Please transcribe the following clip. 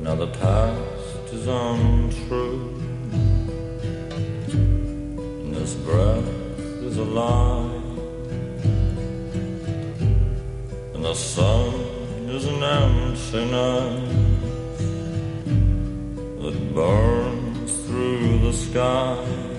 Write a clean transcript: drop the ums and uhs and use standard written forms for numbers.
Now the past is untrue, and this breath is a lie, and the sun is an emptiness that burns through the sky.